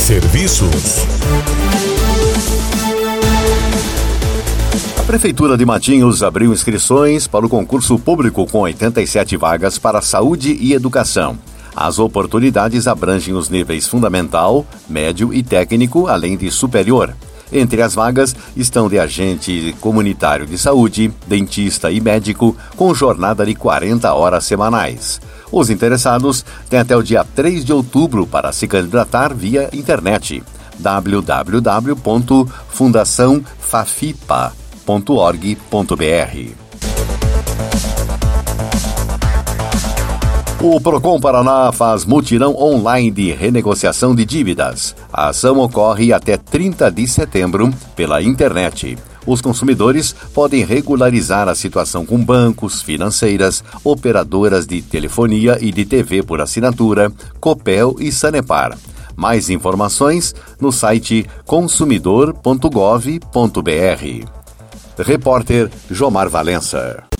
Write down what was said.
Serviços. A Prefeitura de Matinhos abriu inscrições para o concurso público com 87 vagas para saúde e educação. As oportunidades abrangem os níveis fundamental, médio e técnico, além de superior. Entre as vagas estão de agente comunitário de saúde, dentista e médico, com jornada de 40 horas semanais. Os interessados têm até o dia 3 de outubro para se candidatar via internet. www.fundaçãofafipa.org.br. O Procon Paraná faz mutirão online de renegociação de dívidas. A ação ocorre até 30 de setembro pela internet. Os consumidores podem regularizar a situação com bancos, financeiras, operadoras de telefonia e de TV por assinatura, Copel e Sanepar. Mais informações no site consumidor.gov.br. Repórter Jomar Valença.